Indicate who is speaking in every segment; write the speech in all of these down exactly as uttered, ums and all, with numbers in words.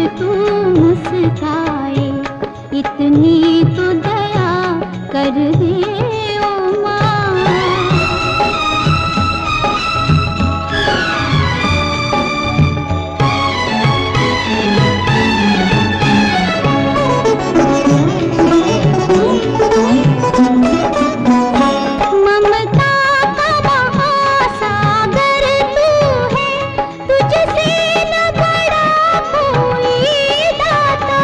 Speaker 1: तू मुस्काए, इतनी तो दया कर दे ओ माँ। ममता का महासागर तू है, तुझसे न बड़ा कोई दाता।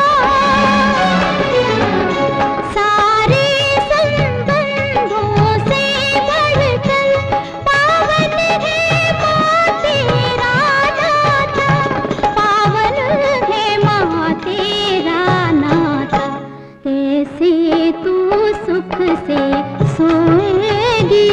Speaker 1: सारे संबंधों से बढ़कर पावन है माँ तेरा नाता, पावन है माँ तेरा नाता। कैसे तू सुख से सोएगी,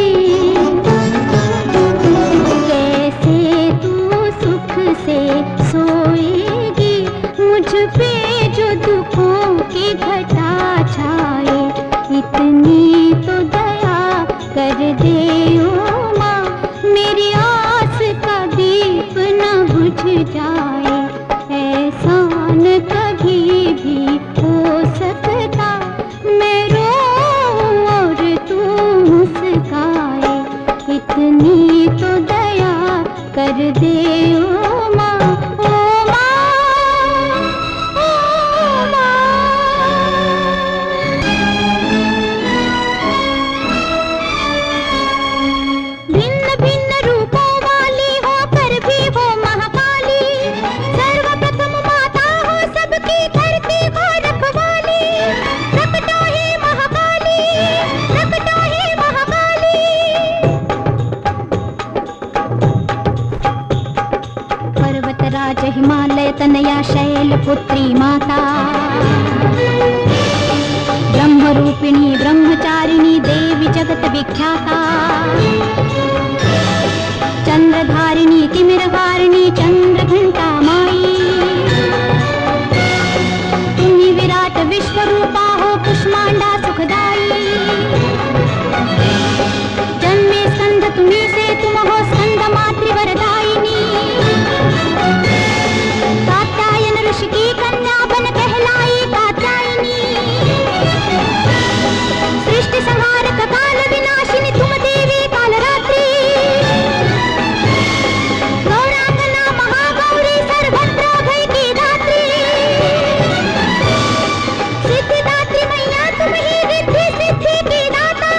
Speaker 1: कैसे तू सुख से सोएगी, मुझ पे जो दुखों की घटा छाए, इतनी तो दया कर दे ओ माँ। मेरी आस का दीप न बुझ जाए, ऐसा न कभी भी हो सकता। मैं रोऊं और तू मुस्काए, इतनी तो दया कर दे ओ माँ, ओ माँ, ओ माँ। भिन्न भिन्न रूपों वाली होकर भी हो महाकाली, सर्वप्रथम माता हो सबकी धरती को रखवाली। प्रकटो हे महाकाली, प्रकटो हे महाकाली। पर्वतराज हिमालय तनया शैलपुत्री माता, ब्रह्मरूपिणी ब्रह्मचारिणी देवी जगत विख्याता। चंद्रधारिणी तिमिरवारिणी चंद्रघंटा माई, तुम्ही विराट विश्वरूपा हो कुष्मांडा सुखदाई। जन्मे स्कंद तुम्ही से तुम हो स्कंद मातृ वरदायिनी। कात्यायन ऋषि की कन्या बन कहलाई कात्यायनी। सृष्टि संहारक काल विनाशिनी तुम देवी कालरात्रि। गौरांगना महागौरी सर्वत्र अभय की दात्री। सिद्धिदात्री मैया तुम ही रिद्धि सिद्धि की दाता।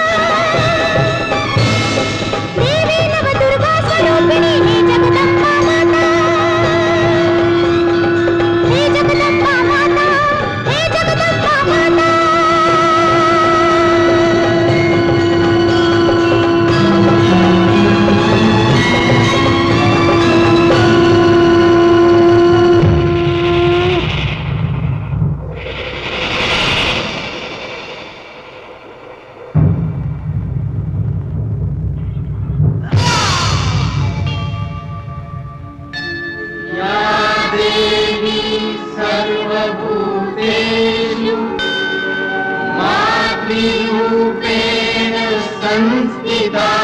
Speaker 1: देवी नव दुर्गा स्वरूपिणी हे जगदम्बा माता, हे जगदम्बा माता, हे जगदम्बा माता।
Speaker 2: देवी सर्वभूतेषु मातृरूपेण संस्थिता।